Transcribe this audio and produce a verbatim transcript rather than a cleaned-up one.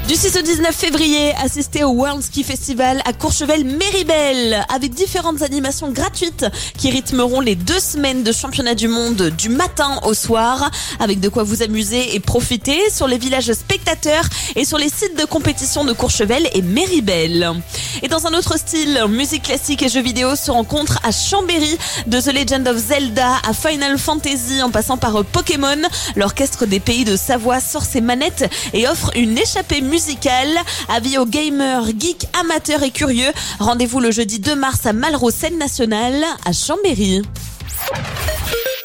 Du six au dix-neuf février, assistez au World Ski Festival à Courchevel-Méribel avec différentes animations gratuites qui rythmeront les deux semaines de championnat du monde du matin au soir, avec de quoi vous amuser et profiter sur les villages spectateurs et sur les sites de compétition de Courchevel et Méribel. Et dans un autre style, musique classique et jeux vidéo se rencontrent à Chambéry, de The Legend of Zelda à Final Fantasy en passant par Pokémon. L'orchestre des Pays de Savoie sort ses manettes et offre une échappée musicale. Avis aux gamers, geeks, amateurs et curieux. Rendez-vous le jeudi deux mars à Malraux, scène nationale, à Chambéry.